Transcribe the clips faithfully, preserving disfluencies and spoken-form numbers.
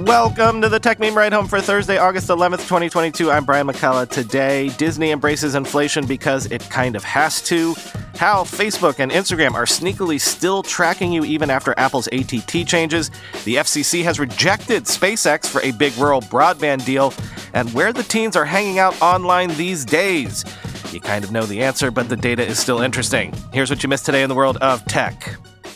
Welcome to the Tech Meme Ride Home for Thursday, August eleventh, twenty twenty-two. I'm Brian McCullough. Today, Disney embraces inflation because it kind of has to. How Facebook and Instagram are sneakily still tracking you even after Apple's A T T changes. The F C C has rejected SpaceX for a big rural broadband deal. And where the teens are hanging out online these days. You kind of know the answer, but the data is still interesting. Here's what you missed today in the world of tech.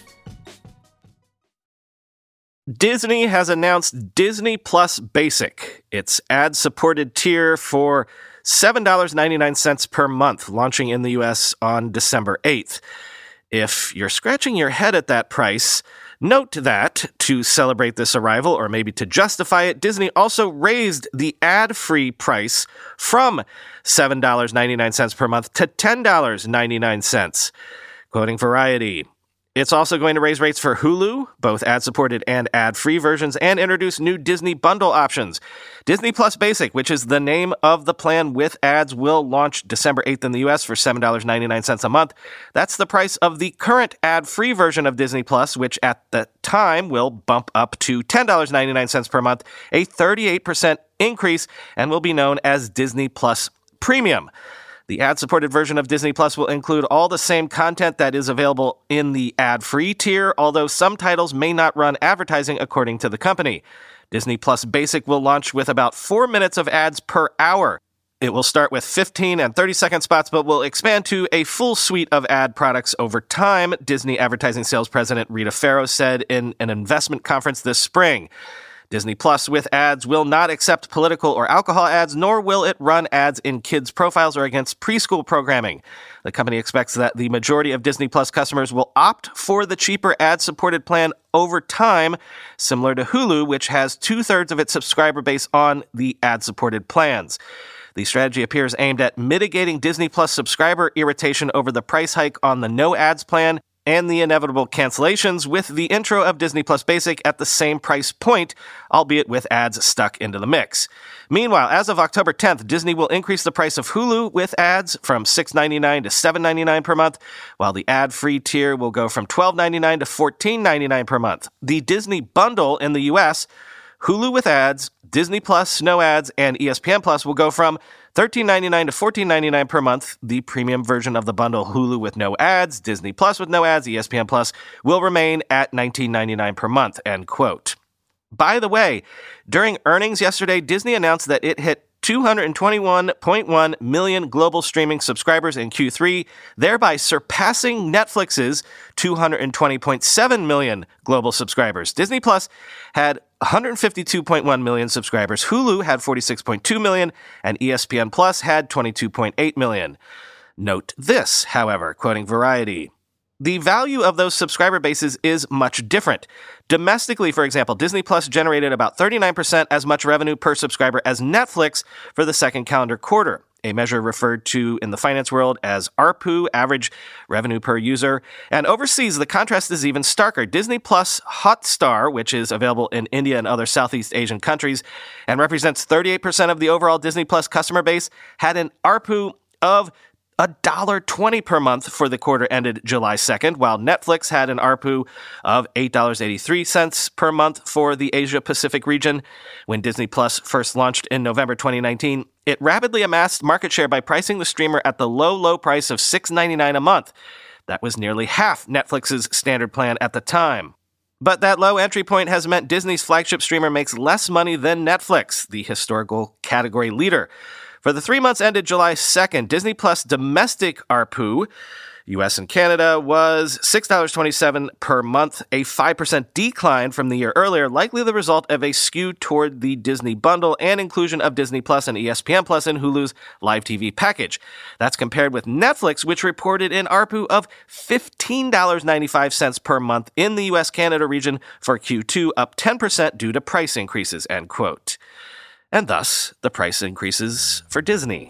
Disney has announced Disney Plus Basic, its ad-supported tier for seven dollars and ninety-nine cents per month, launching in the U S on December eighth. If you're scratching your head at that price, note that, to celebrate this arrival, or maybe to justify it, Disney also raised the ad-free price from seven dollars and ninety-nine cents per month to ten dollars and ninety-nine cents. Quoting Variety, it's also going to raise rates for Hulu, both ad-supported and ad-free versions, and introduce new Disney bundle options. Disney Plus Basic, which is the name of the plan with ads, will launch December eighth in the U S for seven dollars and ninety-nine cents a month. That's the price of the current ad-free version of Disney Plus, which at the time will bump up to ten dollars and ninety-nine cents per month, a thirty-eight percent increase, and will be known as Disney Plus Premium. The ad-supported version of Disney Plus will include all the same content that is available in the ad-free tier, although some titles may not run advertising according to the company. Disney Plus Basic will launch with about four minutes of ads per hour. It will start with fifteen and thirty second spots, but will expand to a full suite of ad products over time, Disney advertising sales president Rita Ferro said in an investment conference this spring. Disney Plus with ads will not accept political or alcohol ads, nor will it run ads in kids' profiles or against preschool programming. The company expects that the majority of Disney Plus customers will opt for the cheaper ad-supported plan over time, similar to Hulu, which has two-thirds of its subscriber base on the ad-supported plans. The strategy appears aimed at mitigating Disney Plus subscriber irritation over the price hike on the no-ads plan and the inevitable cancellations, with the intro of Disney Plus Basic at the same price point, albeit with ads stuck into the mix. Meanwhile, as of October tenth, Disney will increase the price of Hulu with ads from six dollars and ninety-nine cents to seven dollars and ninety-nine cents per month, while the ad-free tier will go from twelve dollars and ninety-nine cents to fourteen dollars and ninety-nine cents per month. The Disney bundle in the U S, Hulu with ads, Disney Plus, no ads, and E S P N Plus will go from thirteen dollars and ninety-nine cents to fourteen dollars and ninety-nine cents per month. The premium version of the bundle, Hulu with no ads, Disney Plus with no ads, E S P N Plus, will remain at nineteen dollars and ninety-nine cents per month, end quote. By the way, during earnings yesterday, Disney announced that it hit two hundred twenty-one point one million global streaming subscribers in Q three, thereby surpassing Netflix's two hundred twenty point seven million global subscribers. Disney Plus had one hundred fifty-two point one million subscribers, Hulu had forty-six point two million, and E S P N Plus had twenty-two point eight million. Note this, however, quoting Variety, the value of those subscriber bases is much different. Domestically, for example, Disney Plus generated about thirty-nine percent as much revenue per subscriber as Netflix for the second calendar quarter, a measure referred to in the finance world as A R P U, average revenue per user. And overseas, the contrast is even starker. Disney Plus Hotstar, which is available in India and other Southeast Asian countries and represents thirty-eight percent of the overall Disney Plus customer base, had an A R P U of one dollar and twenty cents per month for the quarter ended July second, while Netflix had an A R P U of eight dollars and eighty-three cents per month for the Asia-Pacific region. When Disney Plus first launched in November twenty nineteen, it rapidly amassed market share by pricing the streamer at the low, low price of six dollars and ninety-nine cents a month. That was nearly half Netflix's standard plan at the time. But that low entry point has meant Disney's flagship streamer makes less money than Netflix, the historical category leader. For the three months ended July second, Disney Plus domestic A R P U, U S and Canada, was six dollars and twenty-seven cents per month, a five percent decline from the year earlier, likely the result of a skew toward the Disney bundle and inclusion of Disney Plus and E S P N Plus in Hulu's live T V package. That's compared with Netflix, which reported an A R P U of fifteen dollars and ninety-five cents per month in the U S-Canada region for Q two, up ten percent due to price increases, end quote. And thus, the price increases for Disney.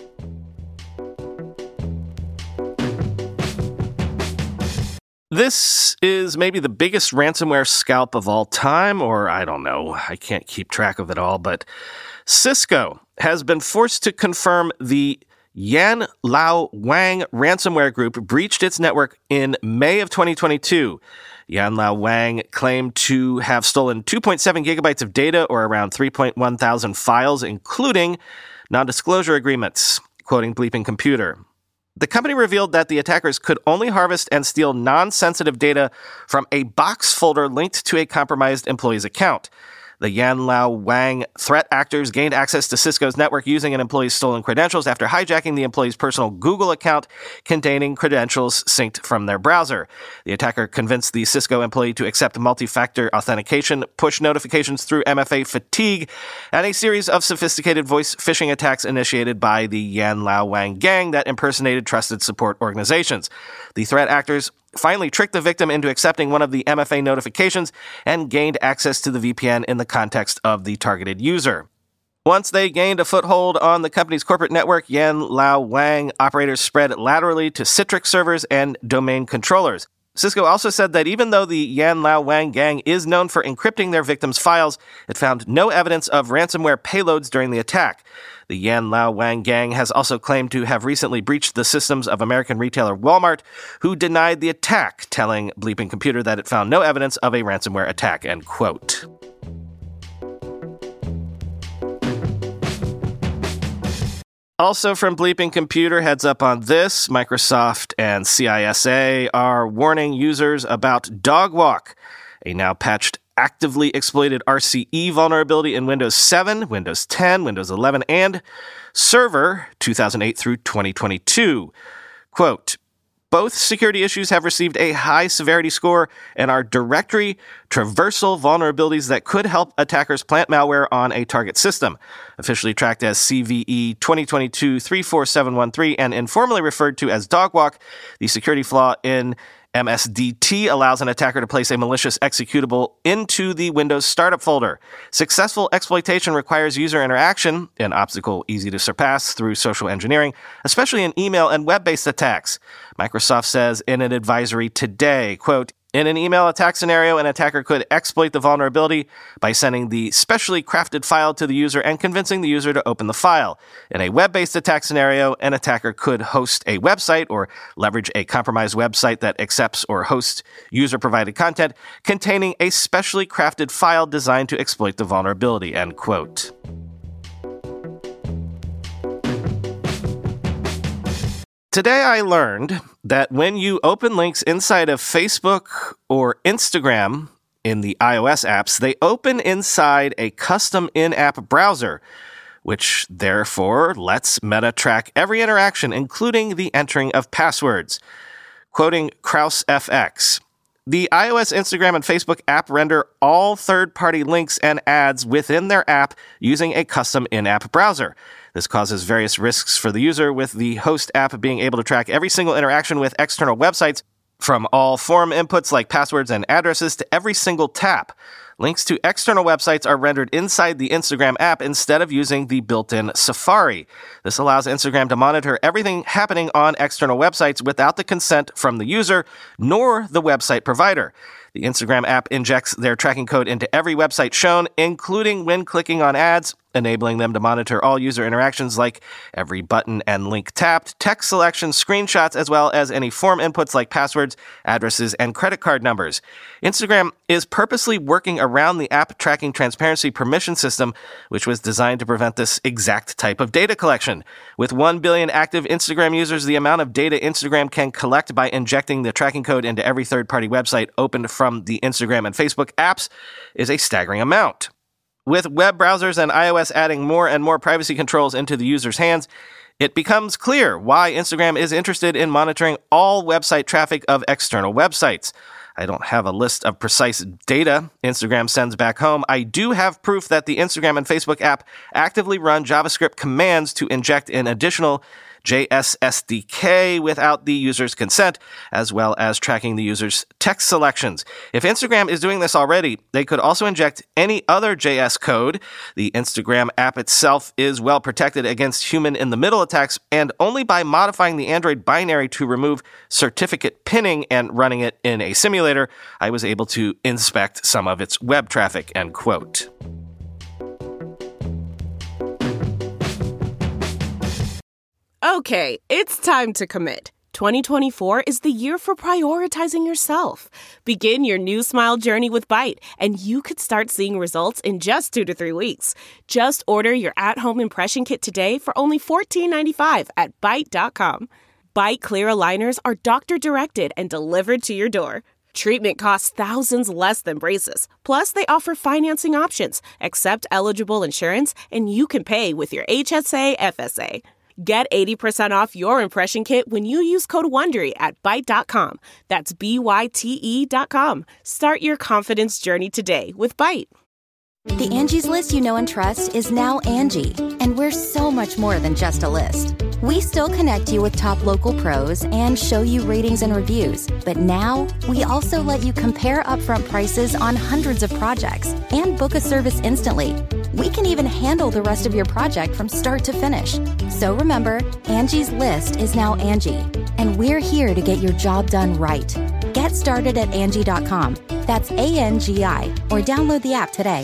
This is maybe the biggest ransomware scalp of all time, or I don't know, I can't keep track of it all, but Cisco has been forced to confirm the Yan Lao Wang ransomware group breached its network in May of twenty twenty-two. Yan Lao Wang claimed to have stolen two point seven gigabytes of data, or around three point one thousand files, including non-disclosure agreements, quoting Bleeping Computer. The company revealed that the attackers could only harvest and steal non-sensitive data from a box folder linked to a compromised employee's account. The Yan Lao Wang threat actors gained access to Cisco's network using an employee's stolen credentials after hijacking the employee's personal Google account containing credentials synced from their browser. The attacker convinced the Cisco employee to accept multi-factor authentication, push notifications through M F A fatigue, and a series of sophisticated voice phishing attacks initiated by the Yan Lao Wang gang that impersonated trusted support organizations. The threat actors finally tricked the victim into accepting one of the M F A notifications and gained access to the V P N in the context of the targeted user. Once they gained a foothold on the company's corporate network, Yan Lao Wang operators spread laterally to Citrix servers and domain controllers. Cisco also said that even though the Yan Lao Wang gang is known for encrypting their victims' files, it found no evidence of ransomware payloads during the attack. The Yan Lao Wang gang has also claimed to have recently breached the systems of American retailer Walmart, who denied the attack, telling Bleeping Computer that it found no evidence of a ransomware attack, end quote. Also from Bleeping Computer, heads up on this, Microsoft and C I S A are warning users about Dogwalk, a now patched actively exploited R C E vulnerability in Windows seven, Windows ten, Windows eleven, and Server two thousand eight through twenty twenty-two. Quote, both security issues have received a high severity score and are directory traversal vulnerabilities that could help attackers plant malware on a target system. Officially tracked as C V E twenty twenty-two dash three four seven one three and informally referred to as Dogwalk, the security flaw in M S D T allows an attacker to place a malicious executable into the Windows startup folder. Successful exploitation requires user interaction, an obstacle easy to surpass through social engineering, especially in email and web-based attacks. Microsoft says in an advisory today, quote, in an email attack scenario, an attacker could exploit the vulnerability by sending the specially crafted file to the user and convincing the user to open the file. In a web-based attack scenario, an attacker could host a website or leverage a compromised website that accepts or hosts user-provided content containing a specially crafted file designed to exploit the vulnerability, end quote. Today I learned that when you open links inside of Facebook or Instagram in the iOS apps, they open inside a custom in-app browser, which therefore lets Meta track every interaction, including the entering of passwords. Quoting KrausFX, the iOS, Instagram, and Facebook app render all third-party links and ads within their app using a custom in-app browser. This causes various risks for the user, with the host app being able to track every single interaction with external websites, from all form inputs like passwords and addresses to every single tap. Links to external websites are rendered inside the Instagram app instead of using the built-in Safari. This allows Instagram to monitor everything happening on external websites without the consent from the user nor the website provider. The Instagram app injects their tracking code into every website shown, including when clicking on ads, enabling them to monitor all user interactions like every button and link tapped, text selection, screenshots, as well as any form inputs like passwords, addresses, and credit card numbers. Instagram is purposely working around the app tracking transparency permission system, which was designed to prevent this exact type of data collection. With one billion active Instagram users, the amount of data Instagram can collect by injecting the tracking code into every third-party website opened from the Instagram and Facebook apps is a staggering amount. With web browsers and iOS adding more and more privacy controls into the user's hands, it becomes clear why Instagram is interested in monitoring all website traffic of external websites. I don't have a list of precise data Instagram sends back home. I do have proof that the Instagram and Facebook app actively run JavaScript commands to inject in additional J S S D K without the user's consent, as well as tracking the user's text selections. If Instagram is doing this already, they could also inject any other J S code. The Instagram app itself is well protected against human-in-the-middle attacks, and only by modifying the Android binary to remove certificate pinning and running it in a simulator, I was able to inspect some of its web traffic, end quote. Okay, it's time to commit. twenty twenty-four is the year for prioritizing yourself. Begin your new smile journey with Byte, and you could start seeing results in just two to three weeks. Just order your at-home impression kit today for only fourteen ninety-five at byte dot com. Byte clear aligners are doctor-directed and delivered to your door. Treatment costs thousands less than braces. Plus, they offer financing options, accept eligible insurance, and you can pay with your H S A F S A. Get eighty percent off your impression kit when you use code WONDERY at byte dot com. That's B Y T E dot com. Start your confidence journey today with Byte. The Angie's List you know and trust is now Angie, and we're so much more than just a list. We still connect you with top local pros and show you ratings and reviews, but now we also let you compare upfront prices on hundreds of projects and book a service instantly. We can even handle the rest of your project from start to finish. So remember, Angie's List is now Angie, and we're here to get your job done right. Get started at Angie dot com. That's A N G I, or download the app today.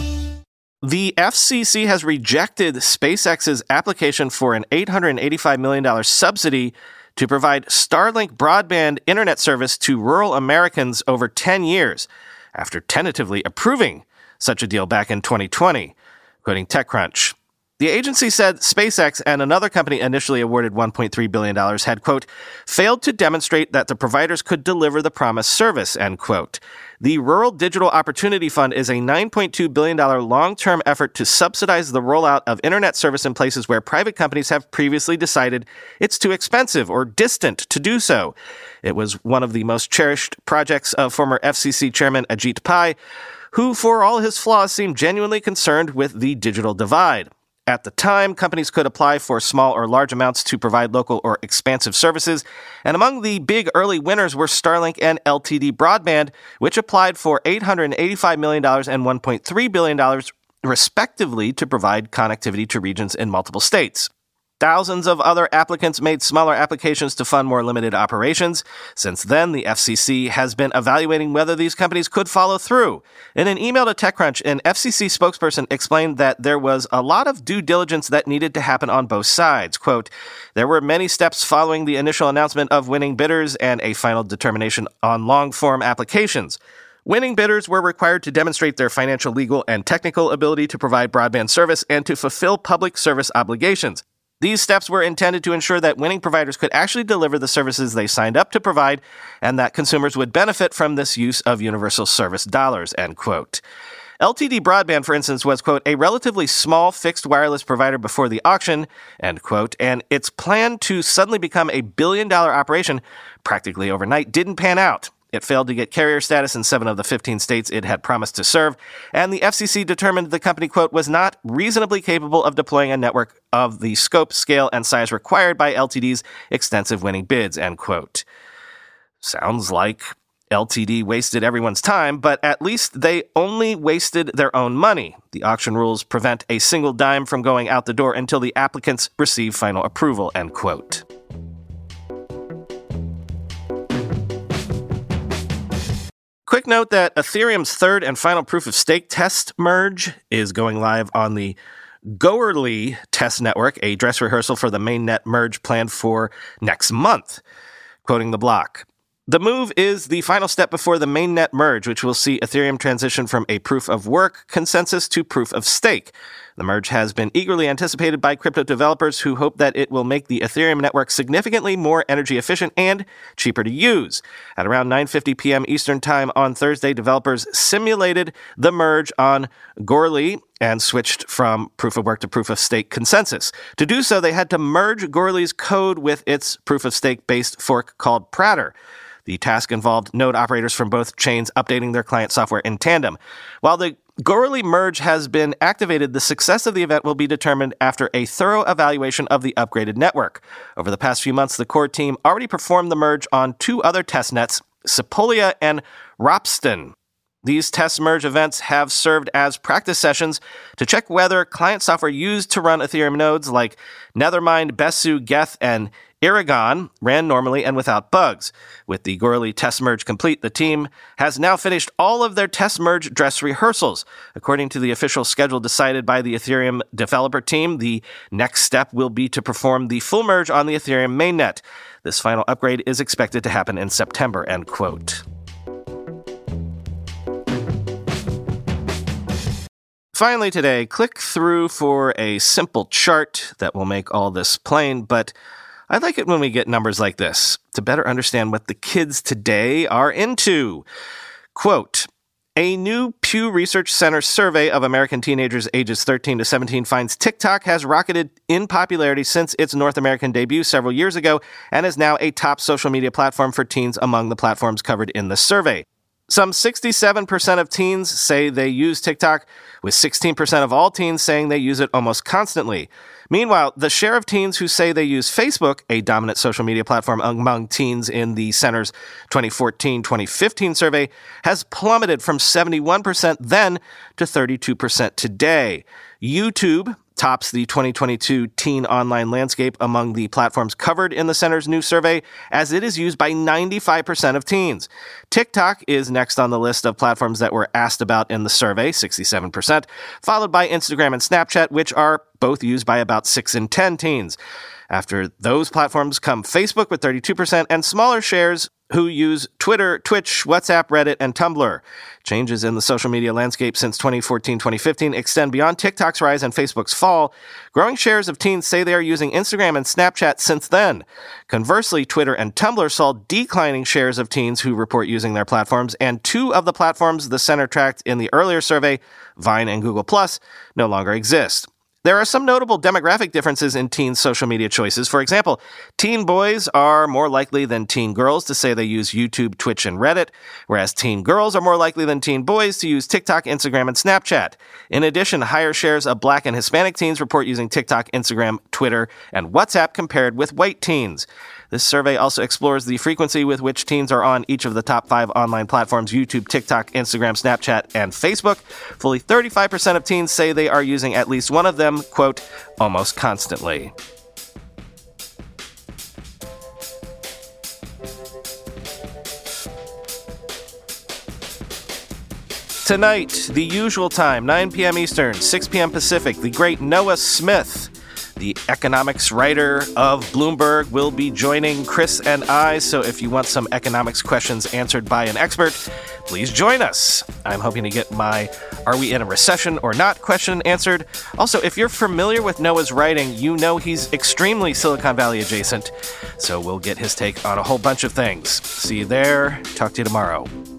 The F C C has rejected SpaceX's application for an eight hundred eighty-five million dollars subsidy to provide Starlink broadband internet service to rural Americans over ten years, after tentatively approving such a deal back in twenty twenty, quoting TechCrunch. The agency said SpaceX and another company initially awarded one point three billion dollars had, quote, failed to demonstrate that the providers could deliver the promised service, end quote. The Rural Digital Opportunity Fund is a nine point two billion dollars long-term effort to subsidize the rollout of internet service in places where private companies have previously decided it's too expensive or distant to do so. It was one of the most cherished projects of former F C C Chairman Ajit Pai, who, for all his flaws, seemed genuinely concerned with the digital divide. At the time, companies could apply for small or large amounts to provide local or expansive services, and among the big early winners were Starlink and L T D Broadband, which applied for eight hundred eighty-five million dollars and one point three billion dollars, respectively, to provide connectivity to regions in multiple states. Thousands of other applicants made smaller applications to fund more limited operations. Since then, the F C C has been evaluating whether these companies could follow through. In an email to TechCrunch, an F C C spokesperson explained that there was a lot of due diligence that needed to happen on both sides. Quote, there were many steps following the initial announcement of winning bidders and a final determination on long-form applications. Winning bidders were required to demonstrate their financial, legal, and technical ability to provide broadband service and to fulfill public service obligations. These steps were intended to ensure that winning providers could actually deliver the services they signed up to provide and that consumers would benefit from this use of universal service dollars, end quote. L T D Broadband, for instance, was, quote, a relatively small fixed wireless provider before the auction, end quote, and its plan to suddenly become a billion-dollar operation practically overnight didn't pan out. It failed to get carrier status in seven of the fifteen states it had promised to serve, and the F C C determined the company, quote, was not reasonably capable of deploying a network of the scope, scale, and size required by L T D's extensive winning bids, end quote. Sounds like L T D wasted everyone's time, but at least they only wasted their own money. The auction rules prevent a single dime from going out the door until the applicants receive final approval, end quote. Quick note that Ethereum's third and final proof-of-stake test merge is going live on the Goerli test network, a dress rehearsal for the mainnet merge planned for next month. Quoting the block, the move is the final step before the mainnet merge, which will see Ethereum transition from a proof-of-work consensus to proof-of-stake. The merge has been eagerly anticipated by crypto developers who hope that it will make the Ethereum network significantly more energy efficient and cheaper to use. At around nine fifty p.m. Eastern Time on Thursday, developers simulated the merge on Goerli and switched from proof-of-work to proof-of-stake consensus. To do so, they had to merge Goerli's code with its proof-of-stake-based fork called Prater. The task involved node operators from both chains updating their client software in tandem. While the Goerli merge has been activated, the success of the event will be determined after a thorough evaluation of the upgraded network. Over the past few months, the core team already performed the merge on two other testnets, Sepolia and Ropsten. These test merge events have served as practice sessions to check whether client software used to run Ethereum nodes like Nethermind, Besu, Geth, and Iragon ran normally and without bugs. With the Goerli test merge complete, the team has now finished all of their test merge dress rehearsals. According to the official schedule decided by the Ethereum developer team, the next step will be to perform the full merge on the Ethereum mainnet. This final upgrade is expected to happen in September, end quote. Finally today, click through for a simple chart that will make all this plain, but I like it when we get numbers like this to better understand what the kids today are into. Quote, a new Pew Research Center survey of American teenagers ages thirteen to seventeen finds TikTok has rocketed in popularity since its North American debut several years ago and is now a top social media platform for teens among the platforms covered in the survey. Some sixty-seven percent of teens say they use TikTok, with sixteen percent of all teens saying they use it almost constantly. Meanwhile, the share of teens who say they use Facebook, a dominant social media platform among teens in the center's twenty fourteen twenty fifteen survey, has plummeted from seventy-one percent then to thirty-two percent today. YouTube tops the twenty twenty-two teen online landscape among the platforms covered in the center's new survey, as it is used by ninety-five percent of teens. TikTok is next on the list of platforms that were asked about in the survey, sixty-seven percent, followed by Instagram and Snapchat, which are both used by about six in ten teens. After those platforms come Facebook with thirty-two percent and smaller shares who use Twitter, Twitch, WhatsApp, Reddit, and Tumblr. Changes in the social media landscape since twenty fourteen twenty fifteen extend beyond TikTok's rise and Facebook's fall. Growing shares of teens say they are using Instagram and Snapchat since then. Conversely, Twitter and Tumblr saw declining shares of teens who report using their platforms, and two of the platforms the center tracked in the earlier survey, Vine and Google Plus, no longer exist. There are some notable demographic differences in teen social media choices. For example, teen boys are more likely than teen girls to say they use YouTube, Twitch, and Reddit, whereas teen girls are more likely than teen boys to use TikTok, Instagram, and Snapchat. In addition, higher shares of Black and Hispanic teens report using TikTok, Instagram, Twitter, and WhatsApp compared with white teens. This survey also explores the frequency with which teens are on each of the top five online platforms, YouTube, TikTok, Instagram, Snapchat, and Facebook. Fully thirty-five percent of teens say they are using at least one of them, quote, almost constantly. Tonight, the usual time, nine p.m. Eastern, six p.m. Pacific, the great Noah Smith, the economics writer of Bloomberg, will be joining Chris and I, so if you want some economics questions answered by an expert, please join us. I'm hoping to get my "Are we in a recession or not?" question answered. Also, if you're familiar with Noah's writing, you know he's extremely Silicon Valley adjacent, so we'll get his take on a whole bunch of things. See you there. Talk to you tomorrow.